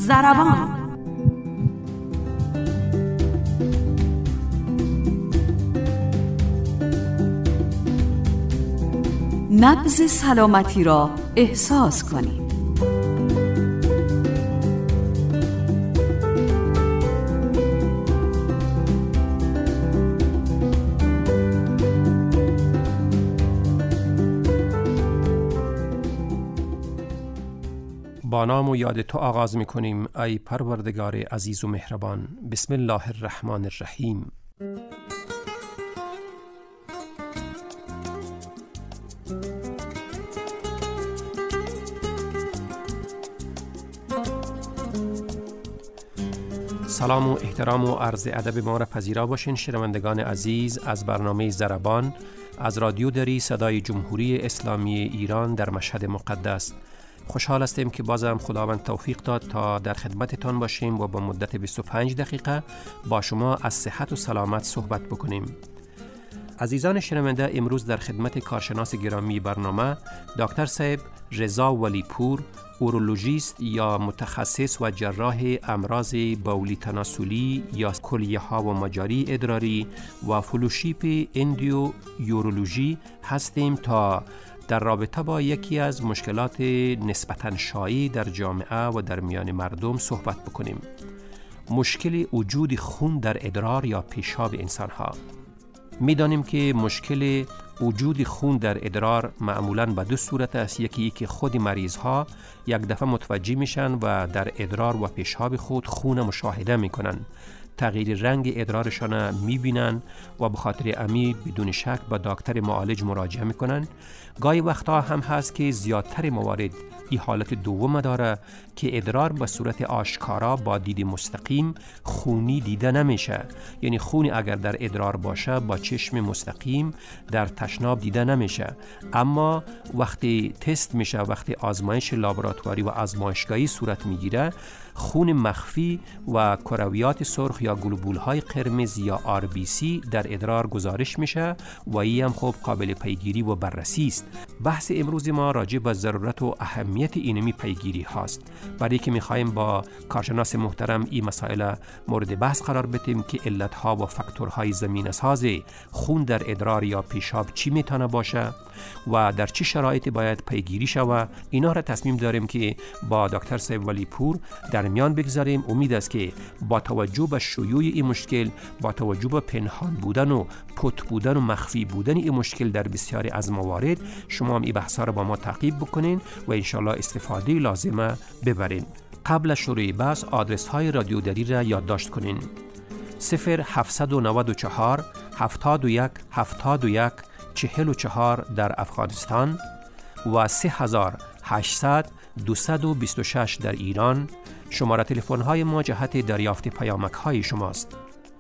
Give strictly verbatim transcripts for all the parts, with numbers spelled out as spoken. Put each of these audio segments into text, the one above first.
ضربان. نبض سلامتی را احساس کنید. با نام و یاد تو آغاز می کنیم ای پروردگار عزیز و مهربان. بسم الله الرحمن الرحیم. سلام و احترام و عرض ادب ما را پذیرا باشین شنوندگان عزیز از برنامه ضربان از رادیو دری صدای جمهوری اسلامی ایران در مشهد مقدس. خوشحال هستیم که بازم خداوند توفیق داد تا در خدمتتان باشیم و با مدت بیست و پنج دقیقه با شما از صحت و سلامت صحبت بکنیم. عزیزان شنونده، امروز در خدمت کارشناس گرامی برنامه دکتر صاحب رضا ولی پور، اورولوژیست یا متخصص و جراح امراض بولی تناسلی یا کلیه ها و مجاری ادراری و فلوشیپ اندیو یورولوژی هستیم تا در رابطه با یکی از مشکلات نسبتاً شایع در جامعه و در میان مردم صحبت بکنیم. مشکل وجود خون در ادرار یا پیشاب انسان ها. می دانیم که مشکل وجود خون در ادرار معمولاً به دو صورت است. یکی که خود مریض ها یک دفعه متوجه میشن و در ادرار و پیشاب خود خون مشاهده میکنن، تغییر رنگ ادرارشان میبینن و به خاطر امی بدون شک به دکتر معالج مراجعه میکنن. گاهی وقتا هم هست که زیادتر موارد این حالت دوم داره که ادرار به صورت آشکارا با دید مستقیم خونی دیده نمیشه، یعنی خونی اگر در ادرار باشه با چشم مستقیم در تشناب دیده نمیشه، اما وقتی تست میشه، وقتی آزمایش لابراتواری و آزمایشگاهی صورت میگیره، خون مخفی و کرویات سرخ یا گلوبول های قرمز یا آر بی سی در ادرار گزارش میشه و این هم خب قابل پیگیری و بررسی است. بحث امروز ما راجع به ضرورت و اهمیت اینمی پیگیری هاست، برای که میخوایم با کارشناس محترم این مسائل مورد بحث قرار بدیم که علت ها و فاکتورهای زمینه ساز خون در ادرار یا پیشاب چی میتونه باشه و در چه شرایطی باید پیگیری شود. اینا را تصمیم داریم که با دکتر صاحب ولی پور در میان بگذاریم. امید است که با توجه به شیوع این مشکل، با توجه به پنهان بودن و پت بودن و مخفی بودن این مشکل در بسیاری از موارد، شما هم این بحثا را با ما تعقیب بکنین و انشالله استفاده لازمه ببرین. قبل از شروع بحث آدرس های رادیو دری را یادداشت کنین: صفر هفتصد و نود و چهار هفتاد و یک هفتاد و یک چهل و چهار در افغانستان و سه هزار و هشتصد دویست و بیست و شش در ایران. شماره تلفن های ما جهت دریافت پیامک های شماست.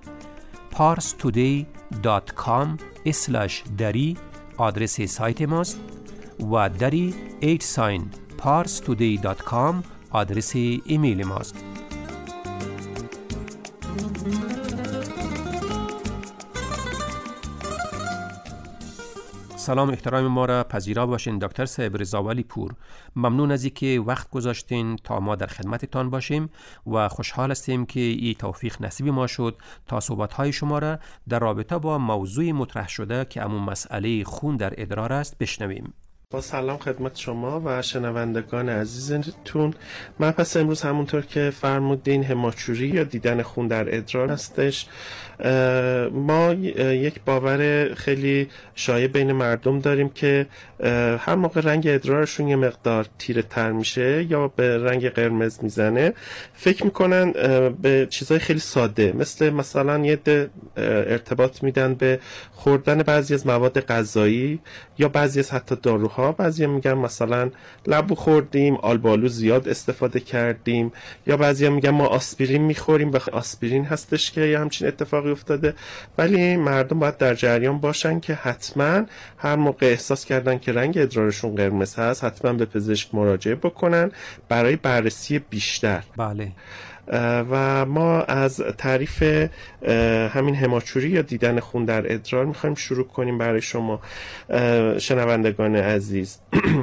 پارس تودی دات کام اسلش دری آدرس سایت ماست و دری ایت ساین پارس تودی دات کام آدرس ایمیل ماست. سلام احترام ما را پذیرا باشین دکتر صاحب رضا ولی پور. ممنون از اینکه وقت گذاشتین تا ما در خدمتتان باشیم و خوشحال هستیم که این توفیق نصیب ما شد تا صحبت‌های شما را در رابطه با موضوع مطرح شده که همون مسئله خون در ادرار است بشنویم. با سلام خدمت شما و شنوندگان عزیزتون. من پس امروز همونطور که فرمودین هماچوری یا دیدن خون در ادرار هستش. ما یک باور خیلی شایع بین مردم داریم که هر موقع رنگ ادرارشون یه مقدار تیره تر میشه یا به رنگ قرمز میزنه، فکر میکنن به چیزای خیلی ساده، مثل مثلا یه ارتباط میدن به خوردن بعضی از مواد غذایی یا بعضی از حتی داروها. بعضی میگن مثلا لبو خوردیم، آلبالو زیاد استفاده کردیم، یا بعضی میگن ما آسپرین میخوریم و آسپرین هستش که یه همچین اتفاقی افتاده. ولی مردم باید در جریان باشن که حتما هر موقع احساس کردن که رنگ ادرارشون قرمز هست حتما به پزشک مراجعه بکنن برای بررسی بیشتر. بله. و ما از تعریف همین هماچوری یا دیدن خون در ادرار میخوایم شروع کنیم برای شما شنوندگان عزیز.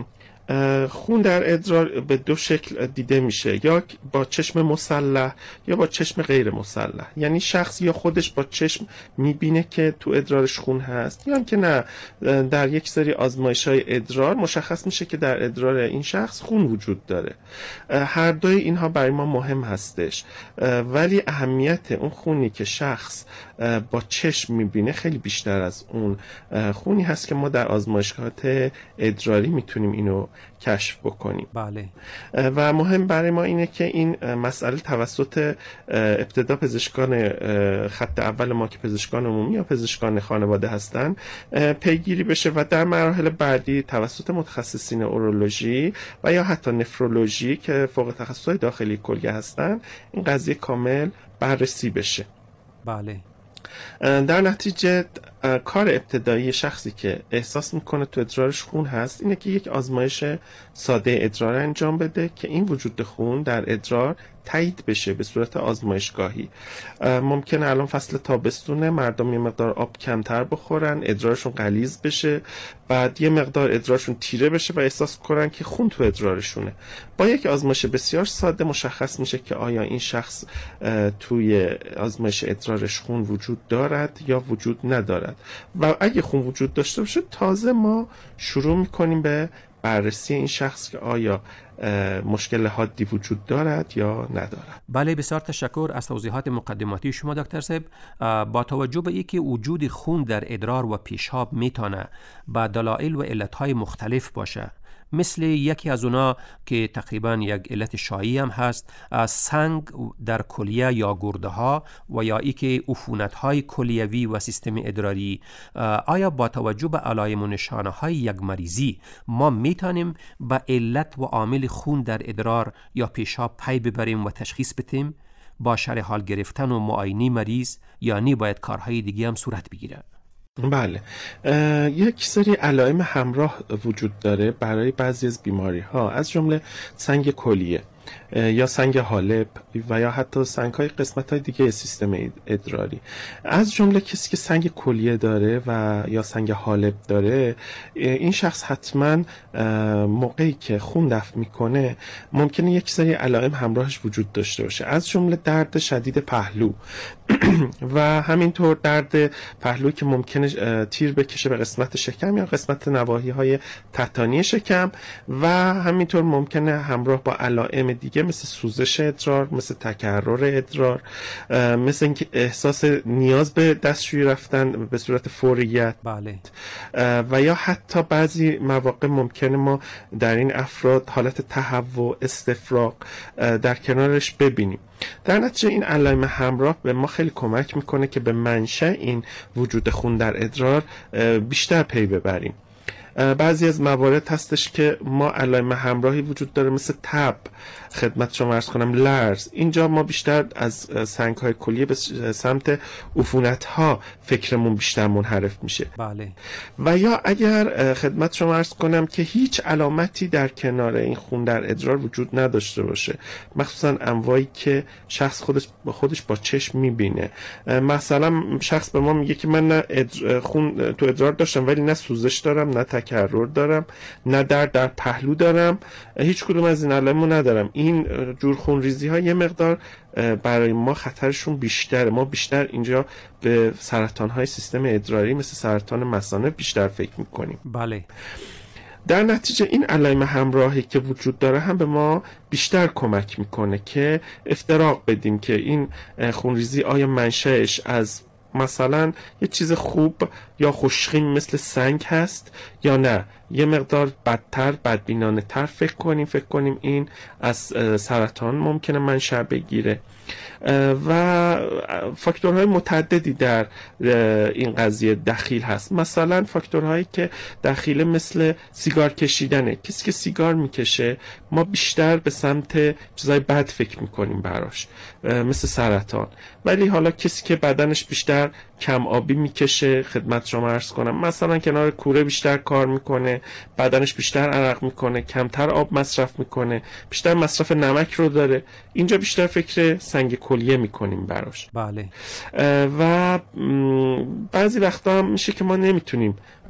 خون در ادرار به دو شکل دیده میشه، یا با چشم مسلح یا با چشم غیر مسلح. یعنی شخص یا خودش با چشم میبینه که تو ادرارش خون هست، یا که نه در یک سری آزمایش‌های ادرار مشخص میشه که در ادرار این شخص خون وجود داره. هر دوی اینها برای ما مهم هستش، ولی اهمیت اون خونی که شخص با چشم میبینه خیلی بیشتر از اون خونی هست که ما در آزمایشگاهات ادراری میتونیم اینو کشف بکنیم. بله. و مهم برای ما اینه که این مسئله توسط ابتدا پزشکان خط اول ما که پزشکان عمومی یا پزشکان خانواده هستن پیگیری بشه و در مراحل بعدی توسط متخصصین اورولوژی و یا حتی نفرولوژی که فوق تخصصهای داخلی کلیه هستن این قضیه کامل بررسی بشه. بله. در نتیجه کار ابتدایی شخصی که احساس میکنه تو ادرارش خون هست اینه که یک آزمایش ساده ادرار انجام بده که این وجود خون در ادرار تایید بشه به صورت آزمایشگاهی. ممکنه الان فصل تابستونه، مردم یه مقدار آب کمتر بخورن، ادرارشون غلیظ بشه، بعد یه مقدار ادرارشون تیره بشه و احساس کنن که خون تو ادرارشونه. با یک آزمایش بسیار ساده مشخص میشه که آیا این شخص توی آزمایش ادرارش خون وجود دارد یا وجود ندارد، و اگه خون وجود داشته باشه تازه ما شروع میکنیم به بررسی این شخص که آیا مشکل حادی وجود دارد یا ندارد. بله، بسیار تشکر از توضیحات مقدماتی شما دکتر صاحب. با توجه به اینکه وجود خون در ادرار و پیشاب میتونه با دلایل و علتهای مختلف باشه، مثل یکی از اونا که تقریبا یک علت شایعی هم هست، سنگ در کلیه یا گرده ها و یا ای که عفونت های کلیوی و سیستم ادراری، آیا با توجه به علائم و نشانه های یک مریضی ما میتونیم با علت و عامل خون در ادرار یا پیشاب پی ببریم و تشخیص بدیم با شرح حال گرفتن و معاینه مریض، یا نی باید کارهای دیگه هم صورت بگیره؟ بله، یک سری علائم همراه وجود داره برای بعضی از بیماری ها، از جمله سنگ کلیه یا سنگ حالب و یا حتی سنگ های قسمت های دیگه سیستم ادراری. از جمله کسی که سنگ کلیه داره و یا سنگ حالب داره، این شخص حتما موقعی که خون دفع میکنه ممکنه یک سری علائم همراهش وجود داشته باشه، از جمله درد شدید پهلو و همینطور درد پهلو که ممکنه تیر بکشه به قسمت شکم یا قسمت نواحی های تحتانی شکم، و همینطور ممکنه همراه با علائم دیگه مثل سوزش ادرار، مثل تکرر ادرار، مثل اینکه احساس نیاز به دستشویی رفتن به صورت فوریت. بله. و یا حتی بعضی مواقع ممکنه ما در این افراد حالت تهوع، استفراغ در کنارش ببینیم. در نتیجه این علائم همراه به ما خیلی کمک میکنه که به منشأ این وجود خون در ادرار بیشتر پی ببریم. بعضی از موارد هستش که ما علائم همراهی وجود داره مثل تب، خدمت شما عرض کنم لرز. اینجا ما بیشتر از سنگ های کلیه به سمت عفونت ها فکرمون بیشتر منحرف میشه. بله. و یا اگر خدمت شما عرض کنم که هیچ علامتی در کنار این خون در ادرار وجود نداشته باشه، مخصوصا انواعی که شخص خودش با خودش با چشم میبینه. مثلا شخص به ما میگه که من نه ادر... خون تو ادرار داشتم ولی نه سوزش دارم، نه تکرر دارم، نه درد در پهلو دارم، هیچ کدوم از این علائمو ندارم. این جور خونریزی ها یه مقدار برای ما خطرشون بیشتره. ما بیشتر اینجا به سرطان های سیستم ادراری مثل سرطان مثانه بیشتر فکر میکنیم. بله. در نتیجه این علائم همراهی که وجود داره هم به ما بیشتر کمک میکنه که افتراق بدیم که این خونریزی آیا منشأش از مثلا یه چیز خوب یا خوشخیم مثل سنگ هست یا نه یه مقدار بدتر، بدبینانه تر فکر کنیم فکر کنیم این از سرطان ممکنه منشأ بگیره. و فاکتورهای متعددی در این قضیه دخیل هست. مثلا فاکتورهایی که دخیل مثل سیگار کشیدنه. کسی که سیگار میکشه ما بیشتر به سمت چیزای بد فکر میکنیم براش، مثل سرطان. ولی حالا کسی که بدنش بیشتر کم آبی میکشه، خدمت شما عرض کنم مثلا کنار کوره بیشتر کار میکنه، بدنش بیشتر عرق میکنه، کمتر آب مصرف میکنه، بیشتر مصرف نمک رو داره، اینجا بیشتر فکر سنگ کلیه میکنیم براش. بله. و بعضی وقتا هم میشه که ما نمیتونیم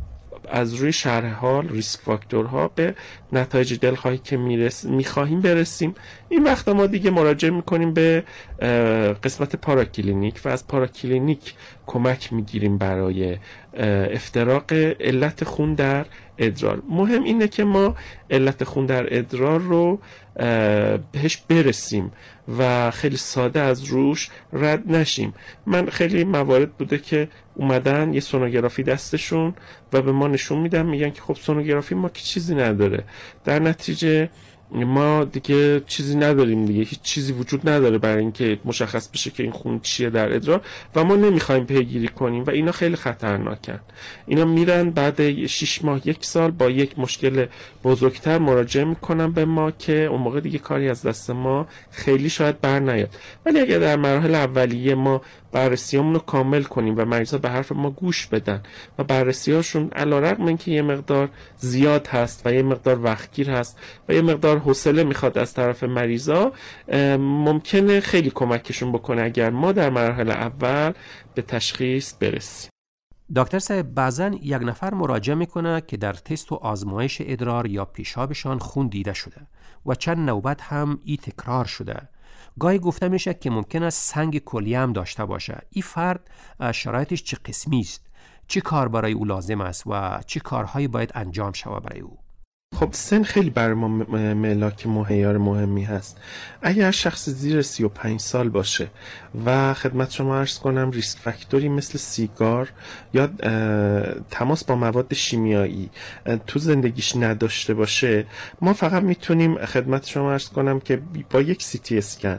از روی شرح حال، ریسک فاکتورها به نتایج دلخواهی که میرس میخواهیم برسیم. این وقت ما دیگه مراجعه میکنیم به قسمت پاراکلینیک و از پاراکلینیک کمک میگیریم برای افتراق علت خون در ادرار. مهم اینه که ما علت خون در ادرار رو بهش برسیم و خیلی ساده از روش رد نشیم. من خیلی موارد بوده که اومدن یه سونوگرافی دستشون و به ما نشون میدن، میگن که خب سونوگرافی ما که چیزی نداره، در نتیجه ما دیگه چیزی نداریم دیگه، هیچ چیزی وجود نداره برای اینکه مشخص بشه که این خون چیه در ادرار و ما نمیخوایم پیگیری کنیم و اینا خیلی خطرناکن. اینا میرن بعد شش ماه یک سال با یک مشکل بزرگتر مراجعه میکنن به ما که اون موقع دیگه کاری از دست ما خیلی شاید بر نیاد. ولی اگر در مراحل اولیه ما بررسیامون رو کامل کنیم و مریضا به حرف ما گوش بدن و بررسیاشون علیرغم اینکه یه مقدار زیاد هست و یه مقدار وقتگیر هست و یه مقدار حوصله میخواد از طرف مریضا، ممکنه خیلی کمکشون بکنه اگر ما در مراحل اول به تشخیص برسیم. دکتر صاحب، بعضن یک نفر مراجعه میکنه که در تست و آزمایش ادرار یا پیشابشان خون دیده شده و چند نوبت هم ای تکرار شده. گاهی گفته میشه که ممکن است سنگ کلیه هم داشته باشه. این فرد شرایطش چه قسمی است؟ چه کار برای او لازم است و چه کارهایی باید انجام شود برای او؟ خب سن خیلی برای ما ملاک معیار مهمی هست. اگر شخص زیر سی و پنج سال باشه و خدمت شما عرض کنم ریسک فاکتوری مثل سیگار یا تماس با مواد شیمیایی تو زندگیش نداشته باشه، ما فقط میتونیم خدمت شما عرض کنم که با یک سی تی اسکن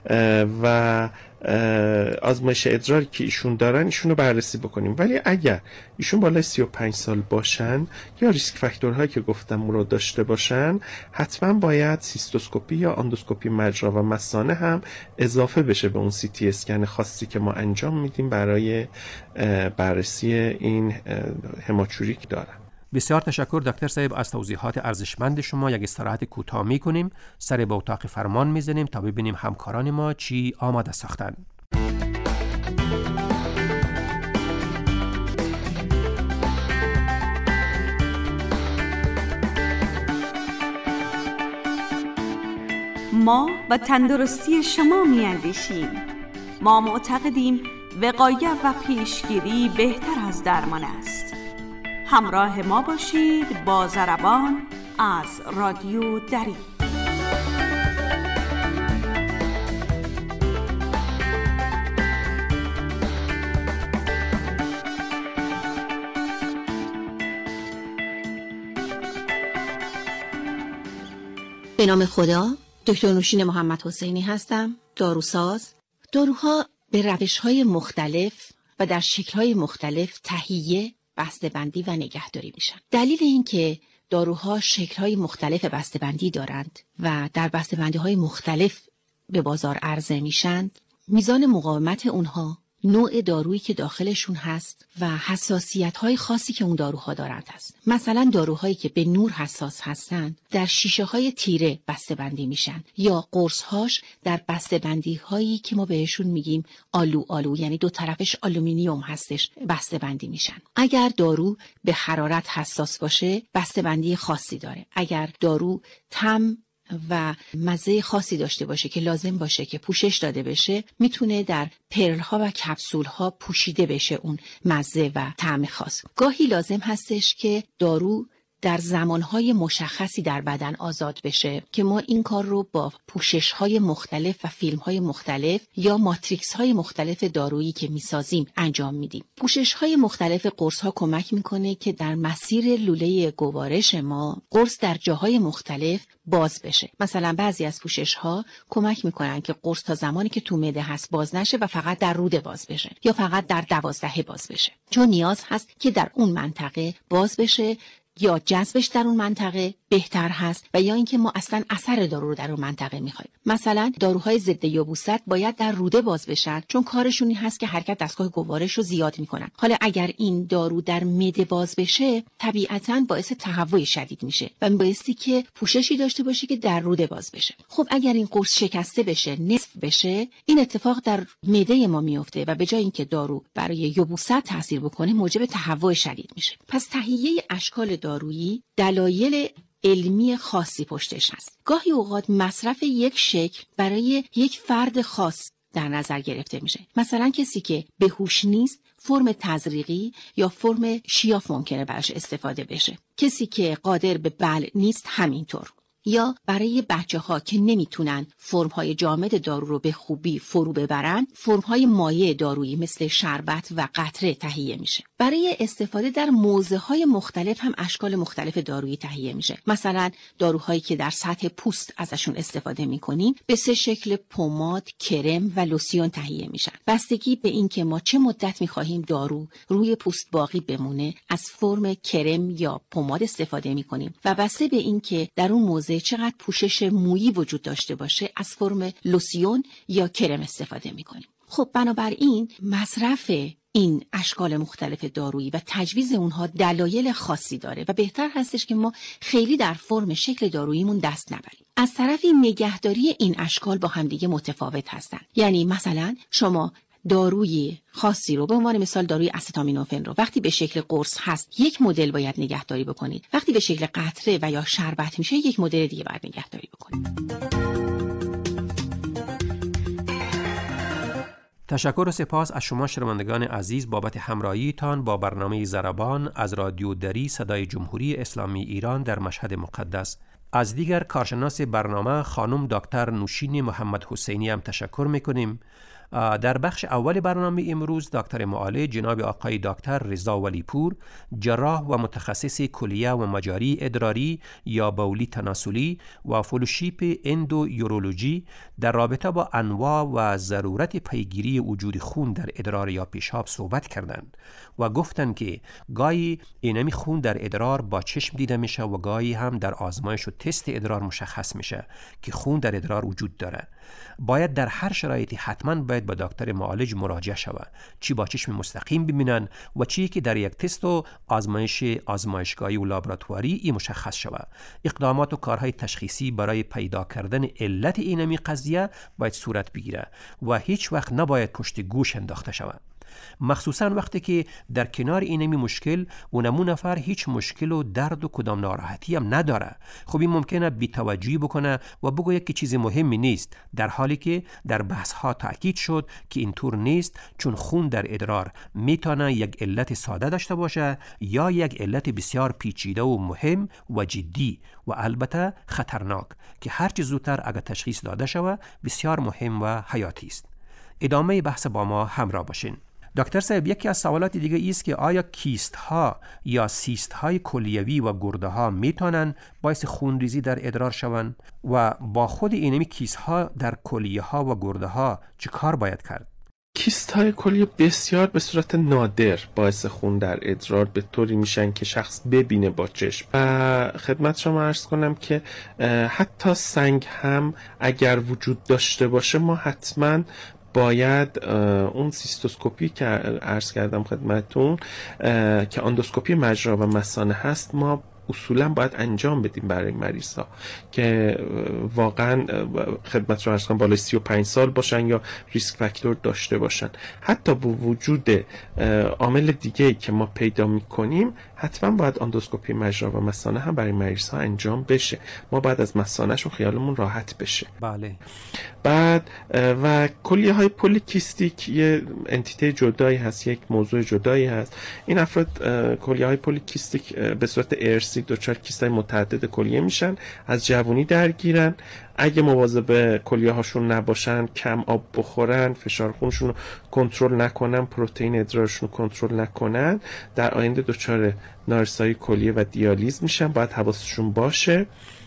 و آزمایش ادراری که ایشون دارن ایشون رو بررسی بکنیم. ولی اگر ایشون بالای سی و پنج سال باشن یا ریسک فاکتورهایی که گفتم رو داشته باشن، حتما باید سیستوسکوپی یا آندوسکوپی مجرا و مثانه هم اضافه بشه به اون سی تی اسکن خاصی که ما انجام میدیم برای بررسی این هماچوری که دارن. بسیار تشکر دکتر صاحب از توضیحات ارزشمند شما. یک استراحت کوتاه میکنیم، سر به اتاق فرمان میزنیم تا ببینیم همکاران ما چی آماده ساختن. ما و تندرستی شما میاندیشیم. ما معتقدیم وقایت و پیشگیری بهتر از درمان است. همراه ما باشید با ضربان از رادیو دری. به نام خدا، دکتر نوشین محمد حسینی هستم، داروساز. داروها به روش‌های مختلف و در شکل‌های مختلف تهیه، بسته‌بندی و نگهداری میشن. دلیل این که داروها شکل‌های مختلف بسته‌بندی دارند و در بسته‌بندی‌های مختلف به بازار عرضه میشن، میزان مقاومت اونها، نوع دارویی که داخلشون هست و حساسیت‌های خاصی که اون داروها دارند هست. مثلا داروهایی که به نور حساس هستند در شیشه‌های تیره بسته‌بندی میشن یا قرص‌هاش در بسته‌بندی‌هایی که ما بهشون میگیم آلو آلو، یعنی دو طرفش آلومینیوم هستش، بسته‌بندی میشن. اگر دارو به حرارت حساس باشه بسته‌بندی خاصی داره. اگر دارو طعم و مزه خاصی داشته باشه که لازم باشه که پوشش داده بشه، میتونه در پرل ها و کپسول ها پوشیده بشه اون مزه و طعم خاص. گاهی لازم هستش که دارو در زمانهای مشخصی در بدن آزاد بشه که ما این کار رو با پوشش‌های مختلف و فیلم‌های مختلف یا ماتریکس‌های مختلف دارویی که می‌سازیم انجام میدیم. پوشش‌های مختلف قرص‌ها کمک می‌کنه که در مسیر لوله گوارش ما قرص در جاهای مختلف باز بشه. مثلا بعضی از پوشش‌ها کمک می‌کنن که قرص تا زمانی که تو معده هست باز نشه و فقط در روده باز بشه یا فقط در دوازدهه باز بشه، چون نیاز هست که در اون منطقه باز بشه یا جذبش در اون منطقه بهتر هست و یا اینکه ما اصلا اثر دارو رو در اون منطقه میخوایم. مثلا داروهای ضد یبوست باید در روده باز بشن چون کارشون این هست که حرکت دستگاه گوارش رو زیاد میکنن. حالا اگر این دارو در معده باز بشه طبیعتاً باعث تهوع شدید میشه و بایستی که پوششی داشته باشه که در روده باز بشه. خب اگر این قرص شکسته بشه، نصف بشه، این اتفاق در معده ما میفته و به جای اینکه دارو برای یبوست تاثیر بکنه موجب تهوع شدید میشه. پس تهیه اشکال دارویی دلایل علمی خاصی پشتش هست. گاهی اوقات مصرف یک شکل برای یک فرد خاص در نظر گرفته میشه. مثلا کسی که به هوش نیست فرم تزریقی یا فرم شیاف ممکنه براش استفاده بشه. کسی که قادر به بلع نیست همینطور. یا برای بچه ها که نمیتونن فرم های جامد دارو رو به خوبی فرو ببرن، فرم های مایع دارویی مثل شربت و قطره تهیه میشه. برای استفاده در موضع های مختلف هم اشکال مختلف دارویی تهیه میشه. مثلا داروهایی که در سطح پوست ازشون استفاده میکنیم به سه شکل پماد، کرم و لوسیون تهیه میشن. بستگی به این که ما چه مدت میخواهیم دارو روی پوست باقی بمونه از فرم کرم یا پماد استفاده میکنیم و بسته به این که در اون موضع چقدر پوشش مویی وجود داشته باشه از فرم لوسیون یا کرم استفاده میکنیم. خب بنابراین مصرف این اشکال مختلف دارویی و تجویز اونها دلایل خاصی داره و بهتر هستش که ما خیلی در فرم شکل داروییمون دست نبریم. از طرفی نگهداری این اشکال با همدیگه متفاوت هستن. یعنی مثلا شما داروی خاصی رو به عنوان مثال داروی استامینوفن رو وقتی به شکل قرص هست یک مدل باید نگهداری بکنید، وقتی به شکل قطره و یا شربت میشه یک مدل دیگه باید نگهداری بکنید. تشکر و سپاس از شما شنوندگان عزیز بابت همراهیتان با برنامه ضربان از رادیو دری صدای جمهوری اسلامی ایران در مشهد مقدس. از دیگر کارشناس برنامه خانم دکتر نوشین محمد حسینی هم تشکر میکنیم. در بخش اول برنامه امروز دکتر معالج جناب آقای دکتر رضا ولیپور، جراح و متخصص کلیه و مجاری ادراری یا بولی تناسلی و فلوشیپ اندو یورولوژی در رابطه با انواع و ضرورت پیگیری وجود خون در ادرار یا پیشاب صحبت کردند و گفتند که گاهی اینمی خون در ادرار با چشم دیده میشه و گاهی هم در آزمایش و تست ادرار مشخص میشه که خون در ادرار وجود داره. باید در هر شرایطی حتما باید با دکتر معالج مراجعه شود، چی با چشم مستقیم ببینن و چی که در یک تست و آزمایش آزمایشگاهی و لابراتواری ای مشخص شود. اقدامات و کارهای تشخیصی برای پیدا کردن علت اینمی قضیه باید صورت بگیره و هیچ وقت نباید پشت گوش انداخته شود، مخصوصا وقتی که در کنار اینمی مشکل اونمون نفر هیچ مشکل و درد و کدام ناراحتی هم نداره. خب این ممکنه بی‌توجهی بکنه و بگوید که چیز مهمی نیست، در حالی که در بحث ها تأکید شد که اینطور نیست، چون خون در ادرار میتونه یک علت ساده داشته باشه یا یک علت بسیار پیچیده و مهم و جدی و البته خطرناک که هرچی زودتر اگر تشخیص داده شود بسیار مهم و حیاتی است. ادامه بحث با ما همراه باشین. دکتر صاحب، یکی از سوالات دیگه است که آیا کیست ها یا سیست های کلیوی و گرده ها میتونن باعث خونریزی در ادرار شوند و با خود اینمی کیست ها در کلیه ها و گرده ها چه کار باید کرد؟ کیست های کلیه بسیار به صورت نادر باعث خون در ادرار به طوری میشن که شخص ببینه با چشم. و خدمت شما عرض کنم که حتی سنگ هم اگر وجود داشته باشه ما حتما باید اون سیستوسکوپی که عرض کردم خدمتون که اندوسکوپی مجرا و مثانه هست ما اصولا باید انجام بدیم برای مریض ها که واقعا خدمت رو عرض کنم بالای سی و پنج سال باشن یا ریسک فاکتور داشته باشن. حتی با وجود عامل دیگه که ما پیدا میکنیم حتما باید اندوسکوپی مجرا و مثانه هم برای مریض ها انجام بشه. ما بعد از مثانهشون خیالمون راحت بشه. بله. بعد و کلیه های پولیکیستیک یه انتیته جدایی هست، یک موضوع جدایی هست. این افراد کلیه های پولیکیستیک به صورت ارثی دچار کیست های متعدد کلیه میشن، از جوانی درگیرن. اگه مواظب کلیه هاشون نباشن، کم آب بخورن، فشار خونشون رو کنترل نکنن، پروتئین ادرارشون رو کنترل نکنن، در آینده دچار نارسایی کلیه و دیالیز میشن. باید حواسشون باشه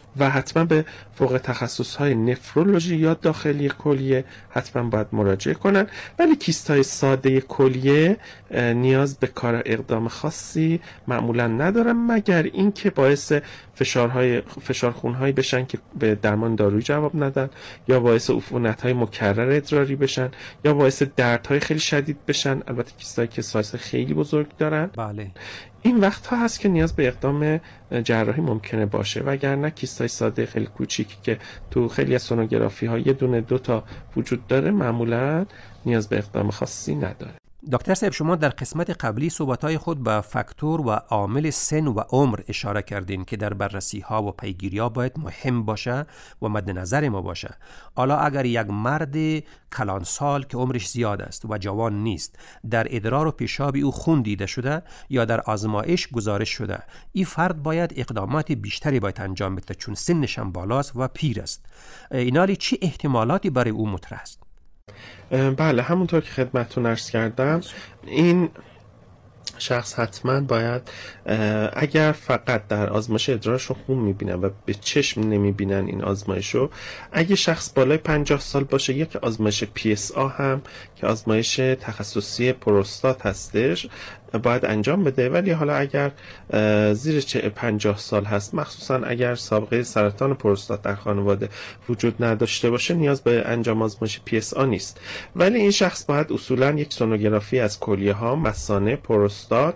و حتما به فوق تخصص‌های نفرولوژی یا داخلی کلیه حتما باید مراجعه کنن. ولی کیست‌های ساده کلیه نیاز به کار اقدام خاصی معمولا ندارن، مگر اینکه باعث فشارهای فشار خون‌هایی بشن که به درمان دارویی جواب ندن، یا باعث عفونت‌های مکرر ادراری بشن، یا باعث دردهای خیلی شدید بشن. البته کیستایی که سایز خیلی بزرگ دارن، بله، این وقت ها هست که نیاز به اقدام جراحی ممکنه باشه، وگرنه کیستای ساده خیلی کوچیکی که تو خیلی از سونوگرافی ها یه دونه دو تا وجود داره معمولا نیاز به اقدام خاصی نداره. دکتر صاحب، شما در قسمت قبلی صحبت‌های خود به فاکتور و عامل سن و عمر اشاره کردین که در بررسی‌ها و پیگیری‌ها باید مهم باشه و مد نظر ما باشه. حالا اگر یک مرد کلانسال که عمرش زیاد است و جوان نیست در ادرار و پیشاب او خون دیده شده یا در آزمایش گزارش شده، این فرد باید اقدامات بیشتری باید انجام بده چون سنش هم بالاست و پیر است. اینالی چه احتمالاتی برای او مطرح است؟ بله، همونطور که خدمتتون عرض کردم، این شخص حتما باید اگر فقط در آزمایش ادرارشون خون میبینن و به چشم نمیبینن این آزمایشو، اگه شخص بالای پنجاه سال باشه یک آزمایش پی اس آ هم که آزمایش تخصصی پروستات هستش باید انجام بده. ولی حالا اگر زیر پنجاه سال هست، مخصوصا اگر سابقه سرطان پروستات در خانواده وجود نداشته باشه، نیاز به انجام آزمایش پی اس آ نیست. ولی این شخص باید اصولا یک سونوگرافی از کلیه ها، مثانه، پروستات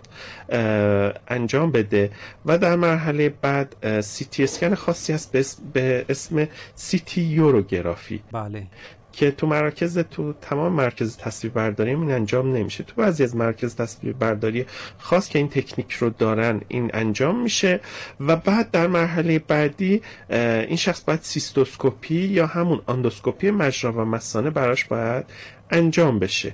انجام بده و در مرحله بعد سی تی اسکن خاصی هست به اسم سی تی یوروگرافی. بله، که تو مراکز تو تمام مرکز تصویر برداری این انجام نمیشه. تو بعضی از مرکز تصویر برداری خاص که این تکنیک رو دارن این انجام میشه و بعد در مرحله بعدی این شخص باید سیستوسکوپی یا همون آندوسکوپی مجرا و مثانه براش باید انجام بشه.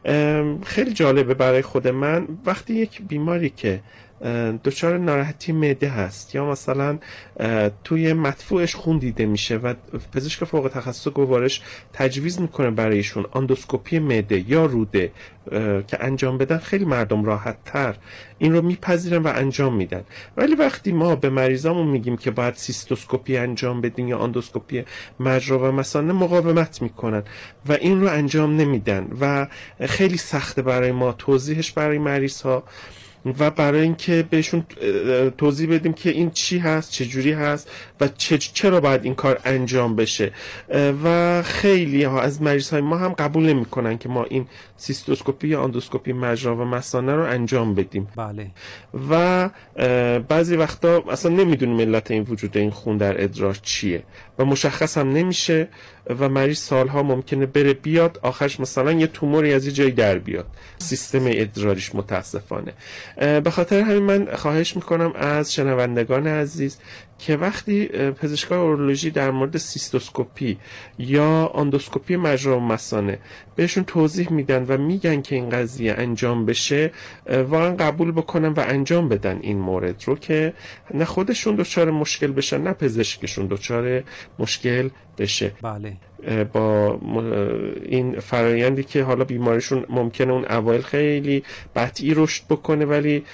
خیلی جالبه برای خود من وقتی یک بیماری که دچار ناراحتی معده هست یا مثلا توی مدفوعش خون دیده میشه و پزشک فوق تخصص گوارش تجویز میکنه برایشون آندوسکوپی معده یا روده که انجام بدن، خیلی مردم راحت تر این رو میپذیرن و انجام میدن. ولی وقتی ما به مریضامون میگیم که باید سیستوسکوپی انجام بدین یا آندوسکوپی مجرا و مثانه، مقاومت میکنن و این رو انجام نمیدن و خیلی سخته برای ما توضیحش برای مریض ها و برای اینکه بهشون توضیح بدیم که این چی هست، چه جوری هست و چرا باید این کار انجام بشه. و خیلی ها از مریض های ما هم قبول نمی کنن که ما این سیستوسکوپی یا آندوسکوپی مجرا و مثانه رو انجام بدیم. بله. و بعضی وقتا اصلا نمیدونیم علت این وجود این خون در ادرار چیه و مشخص هم نمیشه و مریض سالها ممکنه بره بیاد، آخرش مثلا یه توموری از یه جایی در بیاد سیستم ادراریش متاسفانه. به خاطر همین من خواهش میکنم از شنوندگان عزیز که وقتی پزشکان اورولوژی در مورد سیستوسکوپی یا آندوسکوپی مجرا و مثانه بهشون توضیح میدن و میگن که این قضیه انجام بشه، واقعا قبول بکنن و انجام بدن این مورد رو که نه خودشون دچار مشکل بشن نه پزشکشون دچار مشکل بشه. بله. با این فرایندی که حالا بیماریشون ممکنه اون اوایل خیلی بطی'i رشد بکنه ولی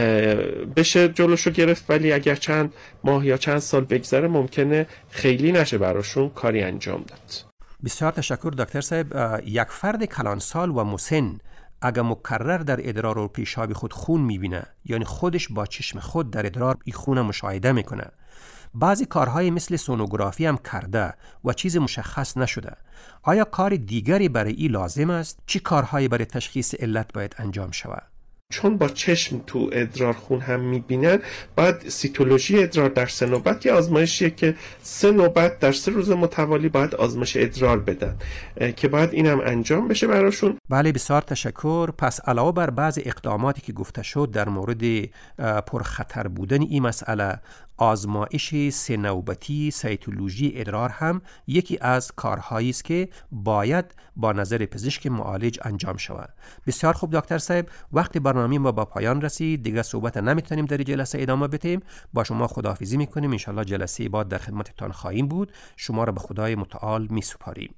بشه جلوشو گرفت، ولی اگر چند ماه یا چند سال بگذره ممکنه خیلی نشه براشون کاری انجام داد. بسیار تشکر دکتر صاحب. یک فرد کلانسال و مسن اگر مکرر در ادرار و پیشاب خود خون میبینه، یعنی خودش با چشم خود در ادرار این خون مشاهده میکنه، بعضی کارهای مثل سونوگرافی هم کرده و چیز مشخص نشده، آیا کار دیگری برای این لازم است؟ چی کارهایی برای تشخیص علت باید انجام شود؟ چون با چشم تو ادرار خون هم میبینن، باید سیتولوژی ادرار در سه نوبت، یه آزمایشیه که سه نوبت در سه روز متوالی باید آزمایش ادرار بدن که باید اینم انجام بشه براشون. بله، بسیار تشکر. پس علاوه بر بعض اقداماتی که گفته شد در مورد پرخطر بودن این مسئله، آزمایش سه نوبتی سیتولوژی ادرار هم یکی از کارهایی است که باید با نظر پزشک معالج انجام شود. بسیار خوب دکتر صاحب، وقتی برنامه ما با پایان رسید، دیگه صحبت نمیتونیم در جلسه ادامه بدیم. با شما خداحافظی میکنیم. انشالله جلسه بعد در خدمتتان خواهیم بود. شما را به خدای متعال میسپاریم.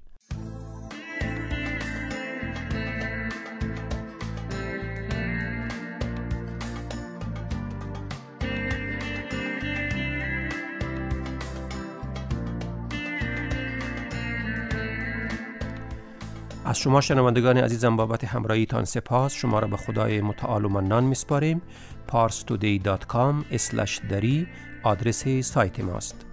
از شما شنوندگان عزیزم بابت همراهیتان سپاس. شما را به خدای متعال و منان میسپاریم. پارس تودی دات کام اسلش دری آدرس سایت ماست.